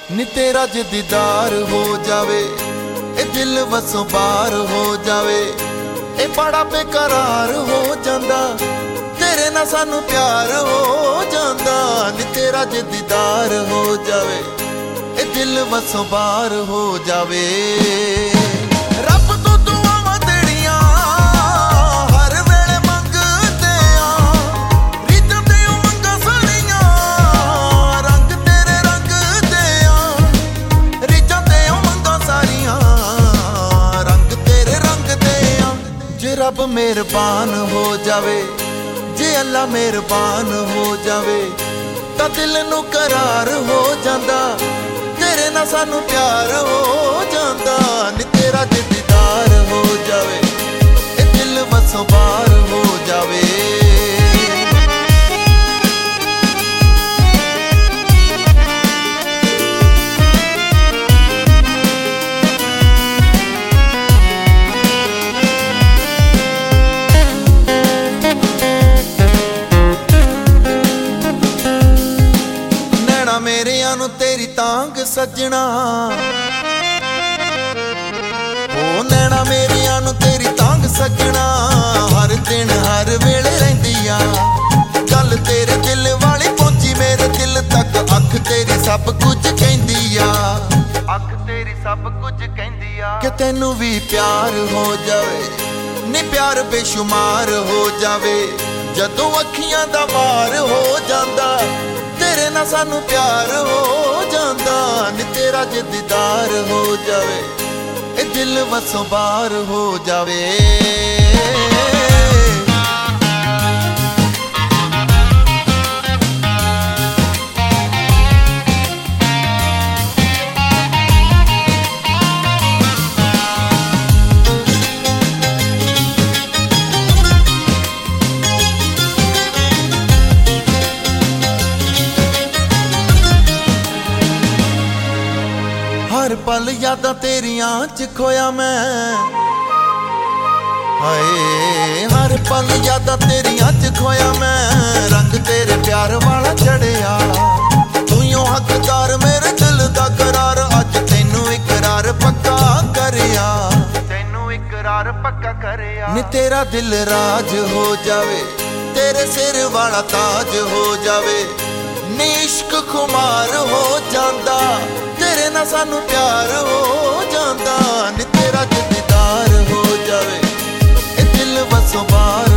ਨੀ ਤੇਰਾ ਜੇ ਦੀਦਾਰ ਹੋ ਜਾਵੇ, ਇਹ ਦਿਲ ਵਸੋਂ ਬਾਹਰ ਹੋ ਜਾਵੇ। ਇਹ ਬੜਾ ਬੇਕਰਾਰ ਹੋ ਜਾਂਦਾ, ਤੇਰੇ ਨਾਲ ਸਾਨੂੰ ਪਿਆਰ ਹੋ ਜਾਂਦਾ। ਨੀ ਤੇਰਾ ਜੇ ਦੀਦਾਰ ਹੋ ਜਾਵੇ, ਇਹ ਦਿਲ ਵਸੋਂ ਬਾਹਰ ਹੋ ਜਾਵੇ। ਰੱਬ ਤੋਂ ਦੁਆਵਾਂ ਤੇਰੀਆਂ ਹਰ ਵੇਲੇ ਮੰਗਦੇ ਆ, ਰੀਤਾਂ ਤੇ ਉਮੰਗਾਂ ਸਾਰੀਆਂ ਰੰਗ ਤੇਰੇ ਰੰਗਦੇ ਆ। ਰੀਤਾਂ ਤੇ ਉਮੰਗਾਂ ਸਾਰੀਆਂ ਰੰਗ ਤੇਰੇ ਰੰਗਦੇ ਆ। ਜੇ ਰੱਬ ਮਿਹਰਬਾਨ ਹੋ ਜਾਵੇ, ਜੇ ਅੱਲਾ ਮਿਹਰਬਾਨ ਹੋ ਜਾਵੇ, ਤਾਂ ਦਿਲ ਨੂੰ ਕਰਾਰ ਹੋ ਜਾਂਦਾ, ਤੇਰੇ ਨਾਲ ਸਾਨੂੰ ਪਿਆਰ ਹੋ ਜਾਂਦਾ। ਨੀ ਤੇਰਾ ਜੇ ਦੀਦਾਰ ਹੋ ਜਾਵੇ, ਇਹ ਦਿਲ ਵਸੋਂ ਬਾਹਰ ਹੋ ਜਾਵੇ। ਮੇਰਿਆਂ ਨੂੰ ਤੇਰੀ ਤਾਂਗ ਸੱਜਣਾ, ਉਹ ਨੈਣਾ ਮੇਰਿਆਂ ਨੂੰ ਤੇਰੀ ਤਾਂਗ ਸੱਜਣਾ। ਹਰ ਦਿਨ ਹਰ ਵੇਲੇ ਰਹਿੰਦੀ ਆ ਗੱਲ ਤੇਰੇ ਦਿਲ ਵਾਲੀ ਪਹੁੰਚੀ ਮੇਰੇ ਦਿਲ ਤੱਕ। ਅੱਖ ਤੇਰੀ ਸਭ ਕੁਝ ਕਹਿੰਦੀ ਆ, ਅੱਖ ਤੇਰੀ ਸਭ ਕੁਝ ਕਹਿੰਦੀ ਆ ਕਿ ਤੈਨੂੰ ਵੀ ਪਿਆਰ ਹੋ ਜਾਵੇ। ਨੀ ਪਿਆਰ ਬੇਸ਼ੁਮਾਰ ਹੋ ਜਾਵੇ, ਜਦੋਂ ਅੱਖੀਆਂ ਦਾ ਵਾਰ ਹੋ ਜਾਂਦਾ, ਤੇਰੇ ਨਾਲ ਸਾਨੂੰ ਪਿਆਰ ਹੋ ਜਾਂਦਾ। ਨੀ ਤੇਰਾ ਜੇ ਦੀਦਾਰ ਹੋ ਜਾਵੇ, ਇਹ ਦਿਲ ਵਸੋਂ ਬਾਹਰ ਹੋ ਜਾਵੇ। ਹਰ ਪਲ ਯਾਦਾਂ ਤੇਰੀਆਂ ਚ ਖੋਇਆ ਮੈਂ, ਹਾਏ ਹਰ ਪਲ ਯਾਦਾਂ ਤੇਰੀਆਂ ਚ ਖੋਇਆ ਮੈਂ। ਰੰਗ ਤੇਰੇ ਪਿਆਰ ਵਾਲਾ ਚੜਿਆ, ਤੂੰ ਹੀ ਹੱਕਦਾਰ ਮੇਰੇ ਦਿਲ ਦਾ ਕਰਾਰ। ਅੱਜ ਤੈਨੂੰ ਇਕਰਾਰ ਪੱਕਾ ਕਰਿਆ, ਤੈਨੂੰ ਇਕਰਾਰ ਪੱਕਾ ਕਰਿਆ। ਨੀ ਤੇਰਾ ਦਿਲ ਰਾਜ ਹੋ ਜਾਵੇ, ਤੇਰੇ ਸਿਰ ਵਾਲਾ ਤਾਜ ਹੋ ਜਾਵੇ। ਨੀ ਇਸ਼ਕ ਖੁਮਾਰ ਹੋ ਜਾਂਦਾ, ਤੇਰੇ ਨਾਲ ਸਾਨੂੰ ਪਿਆਰ ਹੋ ਜਾਂਦਾ। ਨੀ ਤੇਰਾ ਜੇ ਦੀਦਾਰ ਹੋ ਜਾਵੇ, ਇਹ ਦਿਲ ਵਸੋਂ ਬਾਹਰ